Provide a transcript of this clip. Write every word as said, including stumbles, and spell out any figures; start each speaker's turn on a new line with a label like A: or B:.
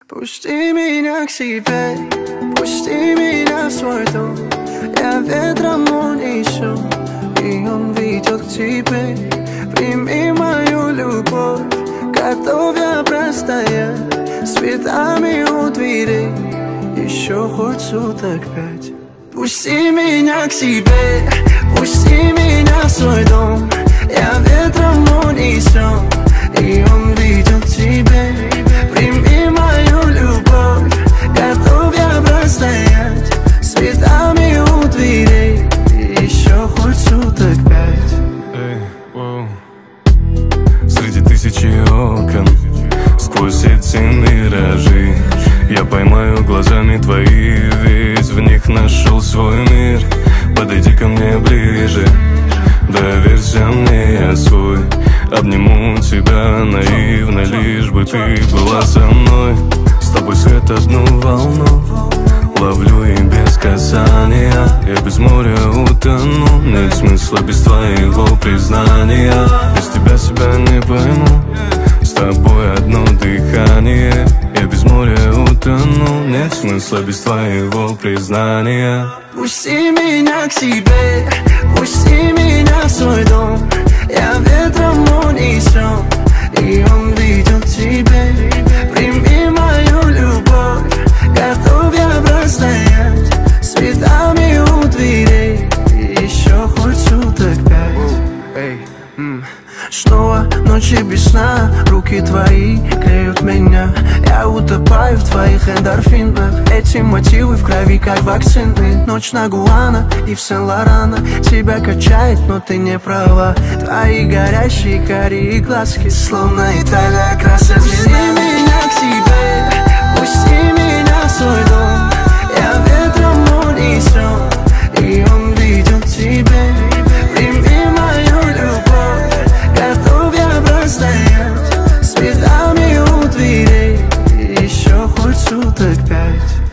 A: Пусти меня к себе, пусти меня в свой дом. Я ветром унесу, и он ведет к тебе. Прими мою любовь, готов я простоять с цветами у дверей еще хоть суток пять. Пусти меня к себе, пусти меня в свой дом. Я ветром унесу, и он ведет к тебе. Прими мою любовь, готов я простоять с цветами у дверей еще хоть суток пять.
B: Эй, воу. Среди тысячи окон, сквозь эти миражи, я поймаю глазами твои, ведь в них нашел свой мир. Подойди ко мне ближе, доверься мне, я свой. Обниму тебя наивно, лишь бы ты была со мной. С тобой свет одну волну ловлю и без касания. Я без моря утону, нет смысла без твоего признания. Без тебя себя не пойму, с тобой одно дыхание. Я без моря утону, нет смысла без твоего признания.
A: Пусти меня к себе, пусти меня в свой дом. Я ветром унесу, и он ведет к тебе. Прими мою любовь, готов я простоять с цветами у дверей еще хоть суток пять. Эй, м. Снова ночи без сна, руки твои греют меня. Я утопаю в твоих эндорфинах. Эти мотивы в крови, как вакцины. Ночь на Гуана и в Сен-Лорана. Тебя качает, но ты не права. Твои горящие карие глазки, словно Италия, красная звезда. Пусти меня к себе, пусти меня в свой дом. Я ветром унесу, и он ведет к тебе. Прими мою любовь, готов я простоять с цветами у дверей еще хоть суток пять.